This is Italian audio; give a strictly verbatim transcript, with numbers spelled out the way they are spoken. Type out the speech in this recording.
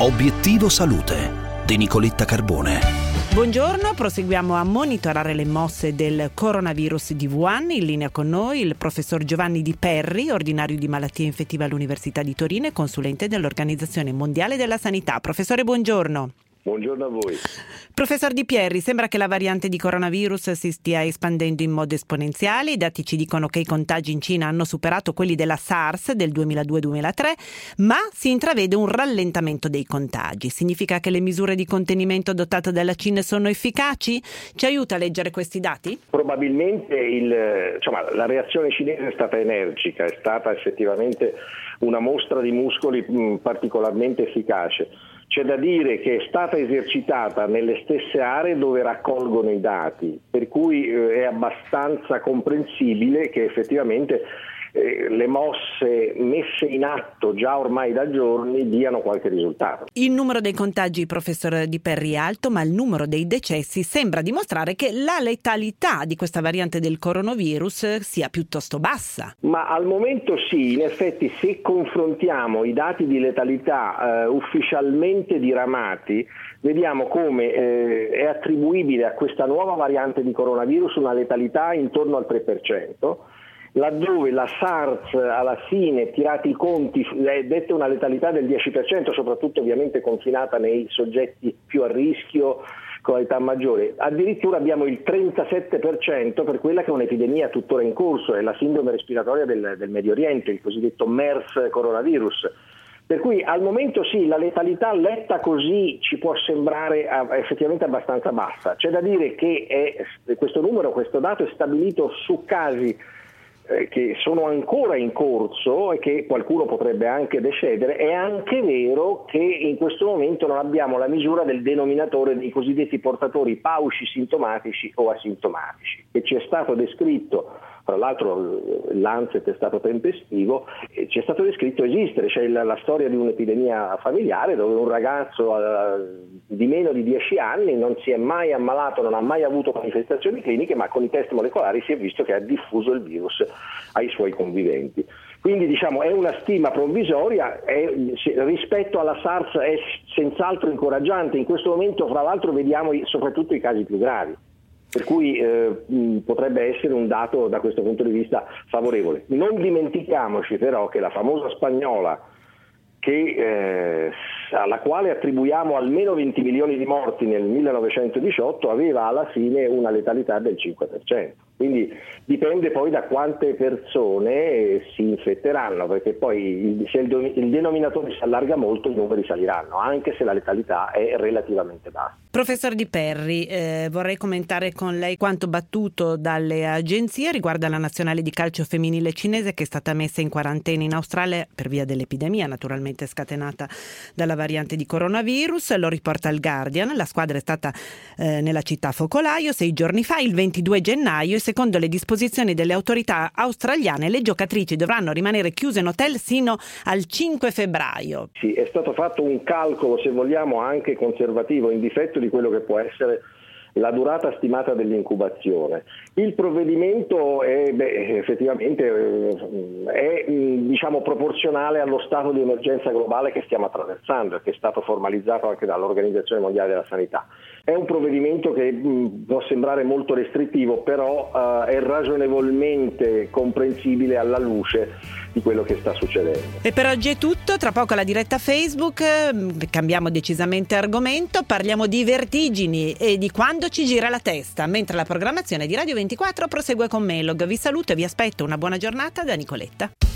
Obiettivo Salute di Nicoletta Carbone. Buongiorno, proseguiamo a monitorare le mosse del coronavirus di Wuhan. In linea con noi il professor Giovanni Di Perri, ordinario di malattie infettive all'Università di Torino e consulente dell'Organizzazione Mondiale della Sanità. Professore, buongiorno. Buongiorno a voi. Professor Di Perri, sembra che la variante di coronavirus si stia espandendo in modo esponenziale. I dati ci dicono che i contagi in Cina hanno superato quelli della SARS del duemiladue duemilatré, ma si intravede un rallentamento dei contagi. Significa che le misure di contenimento adottate dalla Cina sono efficaci? Ci aiuta a leggere questi dati? Probabilmente il, insomma, la reazione cinese è stata energica, è stata effettivamente una mostra di muscoli mh, particolarmente efficace. C'è da dire che è stata esercitata nelle stesse aree dove raccolgono i dati, per cui eh, è abbastanza comprensibile che effettivamente eh, le mosse messe in atto già ormai da giorni diano qualche risultato. Il numero dei contagi, professor Di Perri, è alto, ma il numero dei decessi sembra dimostrare che la letalità di questa variante del coronavirus sia piuttosto bassa. Ma al momento sì, in effetti se confrontiamo i dati di letalità eh, ufficialmente diramati, vediamo come eh, è attribuibile a questa nuova variante di coronavirus una letalità intorno al tre per cento, laddove la SARS alla fine, tirati i conti, è detta una letalità del dieci per cento, soprattutto ovviamente confinata nei soggetti più a rischio con età maggiore. Addirittura abbiamo il trentasette per cento per quella che è un'epidemia tuttora in corso, è la sindrome respiratoria del, del Medio Oriente, il cosiddetto MERS coronavirus. Per cui al momento sì, la letalità letta così ci può sembrare effettivamente abbastanza bassa. C'è da dire che è, questo numero, questo dato è stabilito su casi eh, che sono ancora in corso e che qualcuno potrebbe anche decedere. È anche vero che in questo momento non abbiamo la misura del denominatore dei cosiddetti portatori pauci sintomatici o asintomatici, che ci è stato descritto. Tra l'altro l'Lancet è stato tempestivo, e ci è stato descritto esistere, c'è la, la storia di un'epidemia familiare dove un ragazzo uh, di meno di dieci anni non si è mai ammalato, non ha mai avuto manifestazioni cliniche, ma con i test molecolari si è visto che ha diffuso il virus ai suoi conviventi. Quindi diciamo è una stima provvisoria, è, rispetto alla SARS è senz'altro incoraggiante. In questo momento fra l'altro vediamo i, soprattutto i casi più gravi. Per cui eh, potrebbe essere un dato da questo punto di vista favorevole. Non dimentichiamoci però che la famosa spagnola, che, eh, alla quale attribuiamo almeno venti milioni di morti nel millenovecentodiciotto, aveva alla fine una letalità del cinque per cento. Quindi dipende poi da quante persone si infetteranno, perché poi il, se il, il denominatore si allarga molto i numeri saliranno, anche se la letalità è relativamente bassa. Professor Di Perri, eh, vorrei commentare con lei quanto battuto dalle agenzie riguardo alla nazionale di calcio femminile cinese, che è stata messa in quarantena in Australia per via dell'epidemia naturalmente scatenata dalla variante di coronavirus. Lo riporta il Guardian. La squadra è stata eh, nella città focolaio sei giorni fa, il ventidue gennaio, e secondo le disposizioni delle autorità australiane le giocatrici dovranno rimanere chiuse in hotel sino al cinque febbraio. Sì, è stato fatto un calcolo, se vogliamo, anche conservativo, in difetto di quello che può essere la durata stimata dell'incubazione. Il provvedimento è beh, effettivamente è diciamo può allo stato di emergenza globale che stiamo attraversando e che è stato formalizzato anche dall'Organizzazione Mondiale della Sanità. È un provvedimento che mh, può sembrare molto restrittivo, però uh, è ragionevolmente comprensibile alla luce di quello che sta succedendo. E per oggi è tutto, tra poco la diretta Facebook, cambiamo decisamente argomento, parliamo di vertigini e di quando ci gira la testa, mentre la programmazione di Radio ventiquattro prosegue con Melog. Vi saluto e vi aspetto una buona giornata da Nicoletta.